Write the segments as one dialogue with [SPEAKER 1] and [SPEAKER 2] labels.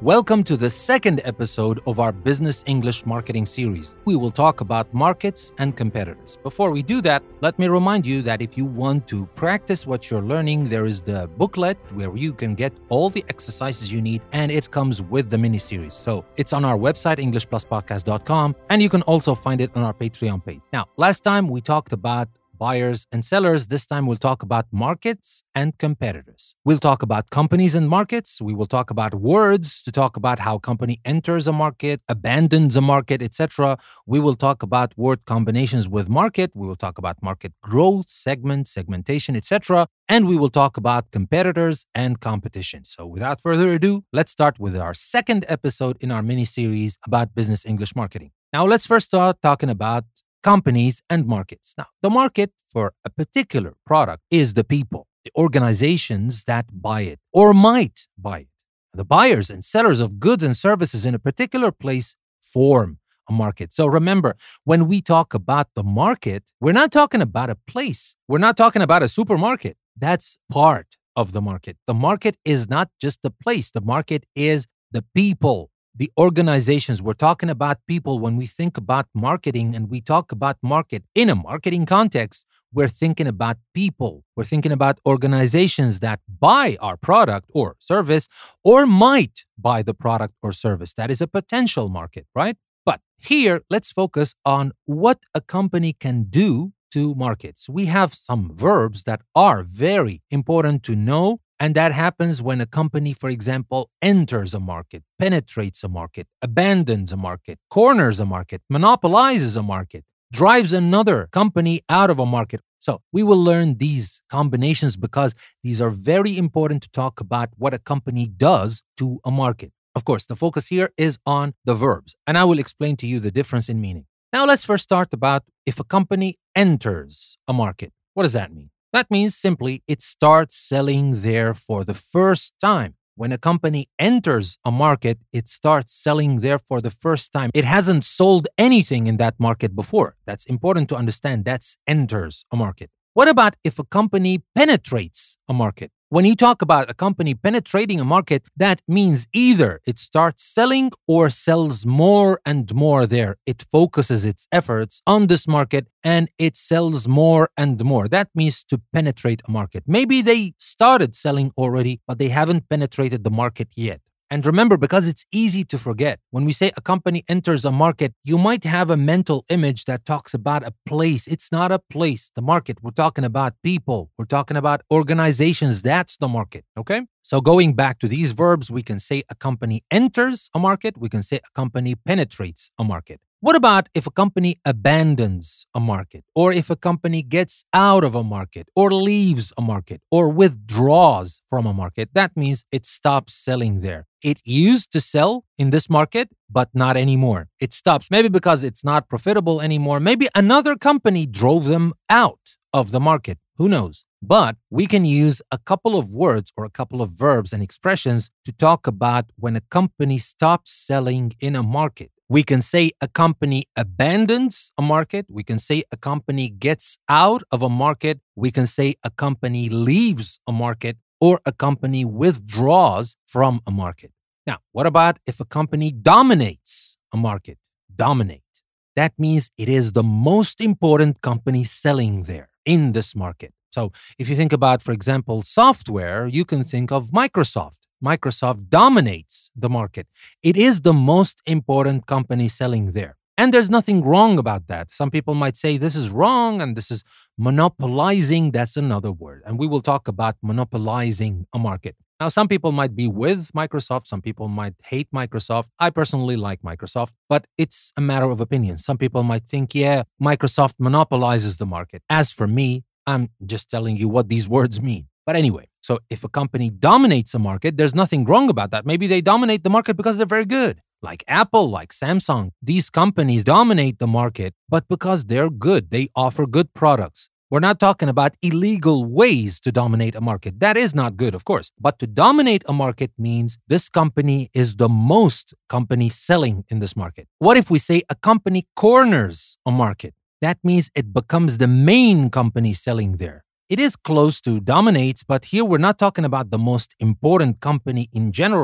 [SPEAKER 1] Welcome to the second episode of our Business English Marketing series. We will talk about markets and competitors. Before we do that, let me remind you that if you want to practice what you're learning, there is the booklet where you can get all the exercises you need, and it comes with the mini-series. So it's on our website, EnglishPlusPodcast.com, and you can also find it on our Patreon page. Now, last time we talked about buyers and sellers. This time we'll talk about markets and competitors. We'll talk about companies and markets. We will talk about words to talk about how company enters a market, abandons a market, etc. We will talk about word combinations with market. We will talk about market growth, segmentation, etc. And we will talk about competitors and competition. So without further ado, let's start with our second episode in our mini-series about business English marketing. Now let's first start talking about companies and markets. Now, the market for a particular product is the people, the organizations that buy it or might buy it. The buyers and sellers of goods and services in a particular place form a market. So remember, when we talk about the market, we're not talking about a place. We're not talking about a supermarket. That's part of the market. The market is not just the place. The market is the people. The organizations. We're talking about people. When we think about marketing and we talk about market in a marketing context, we're thinking about people. We're thinking about organizations that buy our product or service or might buy the product or service. That is a potential market, right? But here, let's focus on what a company can do to markets. We have some verbs that are very important to know. And that happens when a company, for example, enters a market, penetrates a market, abandons a market, corners a market, monopolizes a market, drives another company out of a market. So we will learn these combinations because these are very important to talk about what a company does to a market. Of course, the focus here is on the verbs, and I will explain to you the difference in meaning. Now let's first start about if a company enters a market. What does that mean? That means simply it starts selling there for the first time. When a company enters a market, it starts selling there for the first time. It hasn't sold anything in that market before. That's important to understand. That's enters a market. What about if a company penetrates a market? When you talk about a company penetrating a market, that means either it starts selling or sells more and more there. It focuses its efforts on this market and it sells more and more. That means to penetrate a market. Maybe they started selling already, but they haven't penetrated the market yet. And remember, because it's easy to forget, when we say a company enters a market, you might have a mental image that talks about a place. It's not a place, the market. We're talking about people. We're talking about organizations. That's the market, okay? So going back to these verbs, we can say a company enters a market. We can say a company penetrates a market. What about if a company abandons a market, or if a company gets out of a market, or leaves a market, or withdraws from a market? That means it stops selling there. It used to sell in this market, but not anymore. It stops, maybe because it's not profitable anymore. Maybe another company drove them out of the market. Who knows? But we can use a couple of words or a couple of verbs and expressions to talk about when a company stops selling in a market. We can say a company abandons a market. We can say a company gets out of a market. We can say a company leaves a market, or a company withdraws from a market. Now, what about if a company dominates a market? Dominate. That means it is the most important company selling there in this market. So if you think about, for example, software, you can think of Microsoft. Microsoft dominates the market. It is the most important company selling there. And there's nothing wrong about that. Some people might say this is wrong and this is monopolizing. That's another word. And we will talk about monopolizing a market. Now, some people might be with Microsoft. Some people might hate Microsoft. I personally like Microsoft, but it's a matter of opinion. Some people might think, yeah, Microsoft monopolizes the market. As for me, I'm just telling you what these words mean. But anyway, so if a company dominates a market, there's nothing wrong about that. Maybe they dominate the market because they're very good. Like Apple, like Samsung. These companies dominate the market, but because they're good, they offer good products. We're not talking about illegal ways to dominate a market. That is not good, of course. But to dominate a market means this company is the most company selling in this market. What if we say a company corners a market? That means it becomes the main company selling there. It is close to dominates, but here we're not talking about the most important company in general.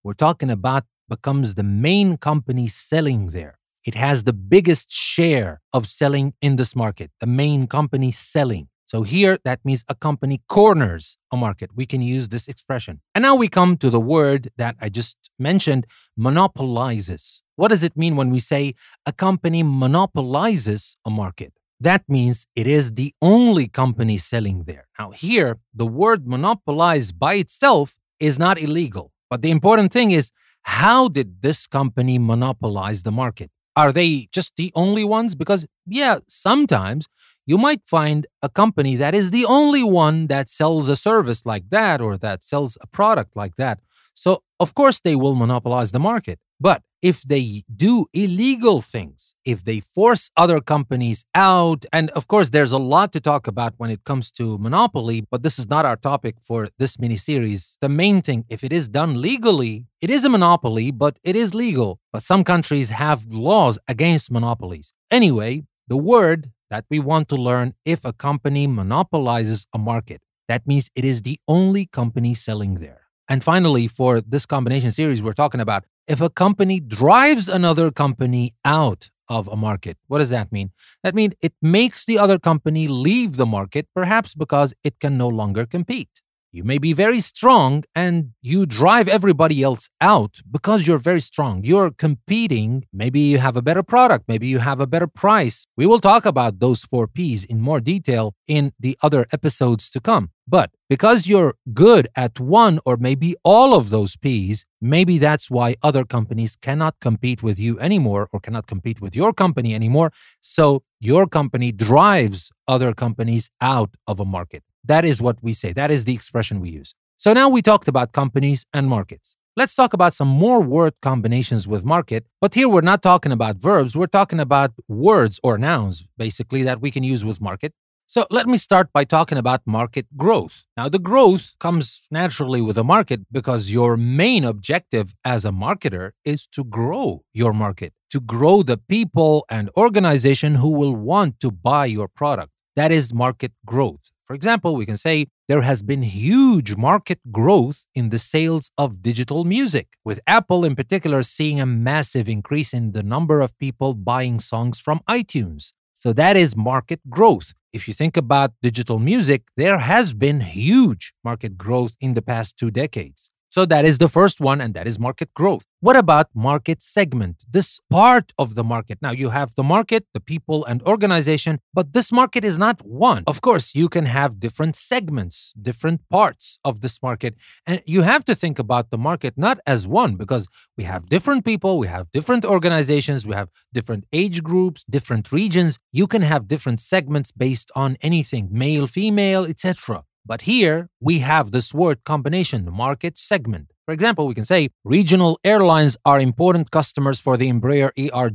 [SPEAKER 1] we're talking about becomes the main company selling there. It has the biggest share of selling in this market, the main company selling. So here, that means a company corners a market. We can use this expression. And now we come to the word that I just mentioned, monopolizes. What does it mean when we say a company monopolizes a market? That means it is the only company selling there. Now here, the word monopolize by itself is not illegal. But the important thing is, how did this company monopolize the market? Are they just the only ones? Because, yeah, sometimes you might find a company that is the only one that sells a service like that or that sells a product like that. So, of course, they will monopolize the market. But if they do illegal things, if they force other companies out, and of course, there's a lot to talk about when it comes to monopoly, but this is not our topic for this mini-series. The main thing, if it is done legally, it is a monopoly, but it is legal. But some countries have laws against monopolies. Anyway, the word that we want to learn, if a company monopolizes a market, that means it is the only company selling there. And finally, for this combination series, we're talking about if a company drives another company out of a market. What does that mean? That means it makes the other company leave the market, perhaps because it can no longer compete. You may be very strong and you drive everybody else out because you're very strong. You're competing. Maybe you have a better product. Maybe you have a better price. We will talk about those 4 Ps in more detail in the other episodes to come. But because you're good at one or maybe all of those Ps, maybe that's why other companies cannot compete with you anymore or cannot compete with your company anymore. So your company drives other companies out of a market. That is what we say. That is the expression we use. So now we talked about companies and markets. Let's talk about some more word combinations with market. But here we're not talking about verbs. We're talking about words or nouns, basically, that we can use with market. So let me start by talking about market growth. Now, the growth comes naturally with a market because your main objective as a marketer is to grow your market, to grow the people and organization who will want to buy your product. That is market growth. For example, we can say there has been huge market growth in the sales of digital music, with Apple in particular seeing a massive increase in the number of people buying songs from iTunes. So that is market growth. If you think about digital music, there has been huge market growth in the past 2 decades. So that is the first one, and that is market growth. What about market segment? This part of the market. Now, you have the market, the people, and organization, but this market is not one. Of course, you can have different segments, different parts of this market, and you have to think about the market not as one, because we have different people, we have different organizations, we have different age groups, different regions. You can have different segments based on anything, male, female, etc. But here we have this word combination, market segment. For example, we can say regional airlines are important customers for the Embraer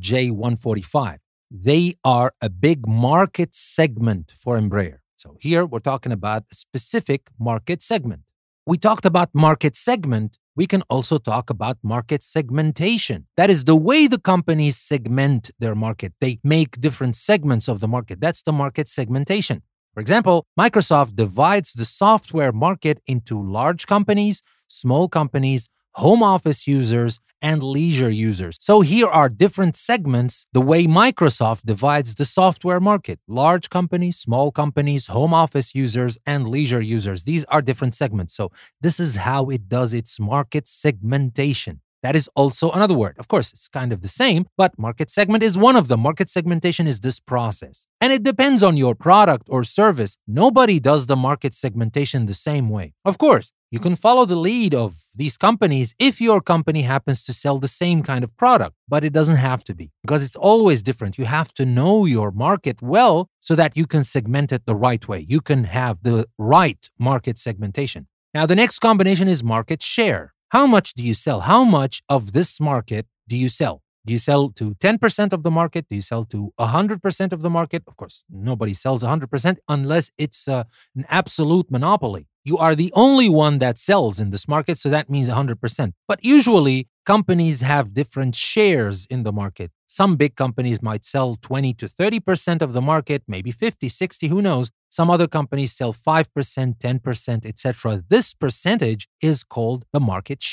[SPEAKER 1] ERJ-145. They are a big market segment for Embraer. So here we're talking about a specific market segment. We talked about market segment. We can also talk about market segmentation. That is the way the companies segment their market. They make different segments of the market. That's the market segmentation. For example, Microsoft divides the software market into large companies, small companies, home office users, and leisure users. So here are different segments the way Microsoft divides the software market. Large companies, small companies, home office users, and leisure users. These are different segments. So this is how it does its market segmentation. That is also another word. Of course, it's kind of the same, but market segment is one of them. Market segmentation is this process. And it depends on your product or service. Nobody does the market segmentation the same way. Of course, you can follow the lead of these companies if your company happens to sell the same kind of product, but it doesn't have to be because it's always different. You have to know your market well so that you can segment it the right way. You can have the right market segmentation. Now, the next combination is market share. How much do you sell? How much of this market do you sell? Do you sell to 10% of the market? Do you sell to 100% of the market? Of course, nobody sells 100% unless it's an absolute monopoly. You are the only one that sells in this market, so that means 100%. But usually, companies have different shares in the market. Some big companies might sell 20 to 30% of the market, maybe 50, 60, who knows? Some other companies sell 5%, 10%, etc. This percentage is called the market share.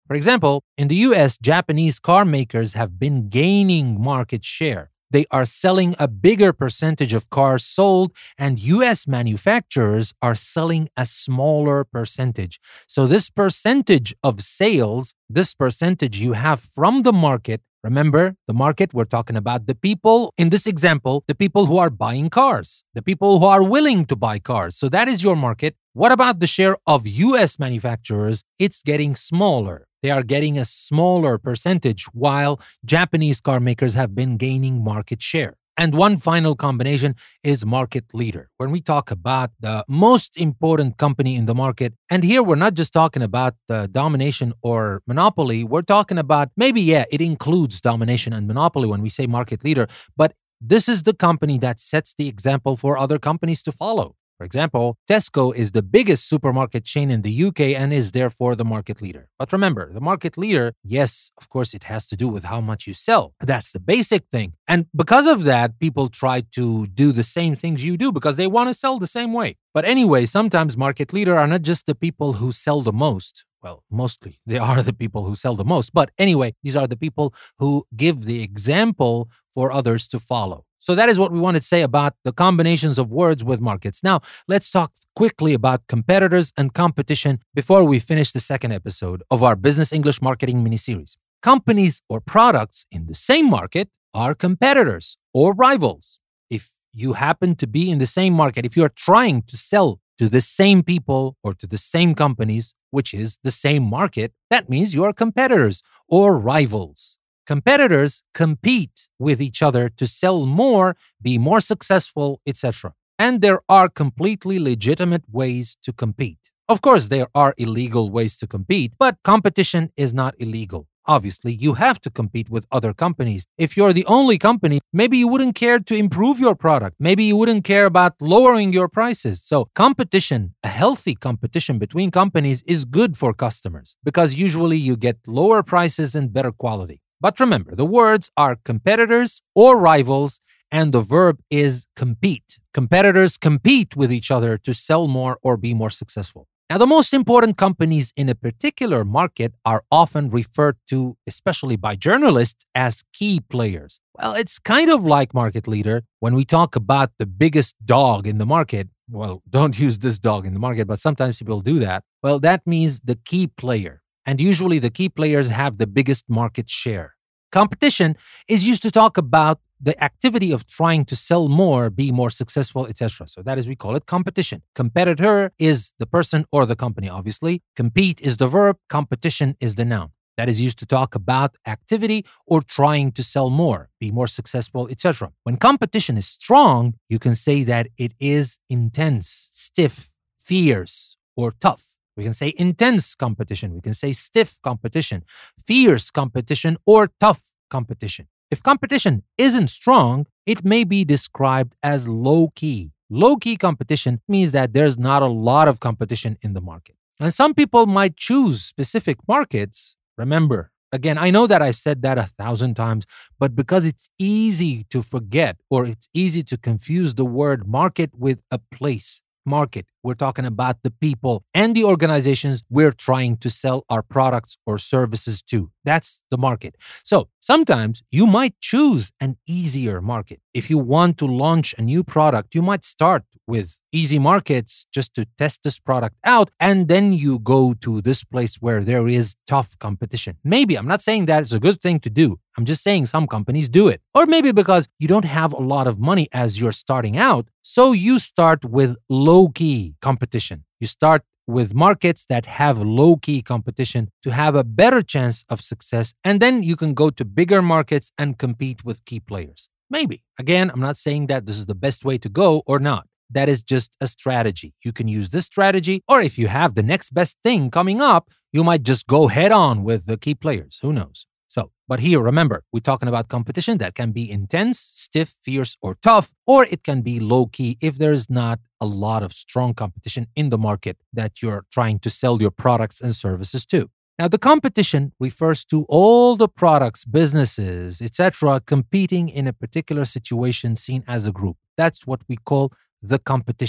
[SPEAKER 1] For example, in the US, Japanese car makers have been gaining market share. They are selling a bigger percentage of cars sold, and US manufacturers are selling a smaller percentage. So, this percentage of sales, this percentage you have from the market, remember the market, we're talking about the people, in this example, the people who are buying cars, the people who are willing to buy cars. So, that is your market. What about the share of US manufacturers? It's getting smaller. They are getting a smaller percentage, while Japanese car makers have been gaining market share. And one final combination is market leader. When we talk about the most important company in the market, and here we're not just talking about the domination or monopoly, we're talking about maybe, it includes domination and monopoly when we say market leader, but this is the company that sets the example for other companies to follow. For example, Tesco is the biggest supermarket chain in the UK and is therefore the market leader. But remember, the market leader, yes, of course, it has to do with how much you sell. That's the basic thing. And because of that, people try to do the same things you do because they want to sell the same way. But anyway, sometimes market leader are not just the people who sell the most. Well, mostly they are the people who sell the most. But anyway, these are the people who give the example for others to follow. So that is what we wanted to say about the combinations of words with markets. Now, let's talk quickly about competitors and competition before we finish the second episode of our Business English Marketing mini-series. Companies or products in the same market are competitors or rivals. If you happen to be in the same market, if you are trying to sell to the same people or to the same companies, which is the same market, that means you are competitors or rivals. Competitors compete with each other to sell more, be more successful, etc. And there are completely legitimate ways to compete. Of course, there are illegal ways to compete, but competition is not illegal. Obviously, you have to compete with other companies. If you're the only company, maybe you wouldn't care to improve your product. Maybe you wouldn't care about lowering your prices. So competition, a healthy competition between companies is good for customers because usually you get lower prices and better quality. But remember, the words are competitors or rivals, and the verb is compete. Competitors compete with each other to sell more or be more successful. Now, the most important companies in a particular market are often referred to, especially by journalists, as key players. Well, it's kind of like market leader. When we talk about the biggest dog in the market, well, don't use this dog in the market, but sometimes people do that. Well, that means the key player. And usually the key players have the biggest market share. Competition is used to talk about the activity of trying to sell more, be more successful, etc. So that is, we call it competition. Competitor is the person or the company, obviously. Compete is the verb. Competition is the noun. That is used to talk about activity or trying to sell more, be more successful, etc. When competition is strong, you can say that it is intense, stiff, fierce, or tough. We can say intense competition. We can say stiff competition, fierce competition, or tough competition. If competition isn't strong, it may be described as low-key. Low-key competition means that there's not a lot of competition in the market. And some people might choose specific markets. Remember, again, I know that I said that 1,000 times, but because it's easy to forget or it's easy to confuse the word market with a place. Market, we're talking about the people and the organizations we're trying to sell our products or services to. That's the market. So sometimes you might choose an easier market. If you want to launch a new product, you might start with easy markets just to test this product out, and then you go to this place where there is tough competition. Maybe, I'm not saying that it's a good thing to do. I'm just saying some companies do it. Or maybe because you don't have a lot of money as you're starting out, so you start with low-key competition. You start with markets that have low-key competition to have a better chance of success, and then you can go to bigger markets and compete with key players. Maybe. Again, I'm not saying that this is the best way to go or not. That is just a strategy. You can use this strategy, or if you have the next best thing coming up, you might just go head on with the key players. Who knows? But here, remember, we're talking about competition that can be intense, stiff, fierce, or tough, or it can be low-key if there's not a lot of strong competition in the market that you're trying to sell your products and services to. Now, the competition refers to all the products, businesses, etc., competing in a particular situation seen as a group. That's what we call the competition.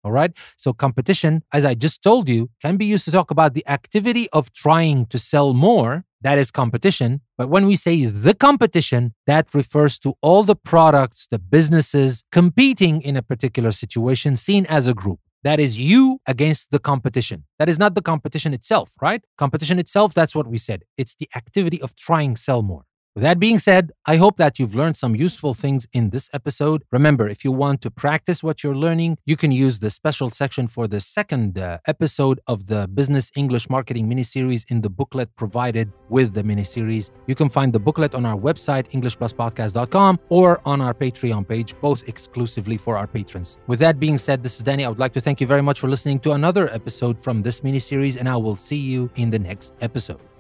[SPEAKER 1] All right. So competition, as I just told you, can be used to talk about the activity of trying to sell more. That is competition. But when we say the competition, that refers to all the products, the businesses competing in a particular situation seen as a group. That is you against the competition. That is not the competition itself, right? Competition itself, that's what we said. It's the activity of trying to sell more. With that being said, I hope that you've learned some useful things in this episode. Remember, if you want to practice what you're learning, you can use the special section for the second episode of the Business English Marketing miniseries in the booklet provided with the miniseries. You can find the booklet on our website, EnglishPlusPodcast.com, or on our Patreon page, both exclusively for our patrons. With that being said, this is Danny. I would like to thank you very much for listening to another episode from this miniseries, and I will see you in the next episode.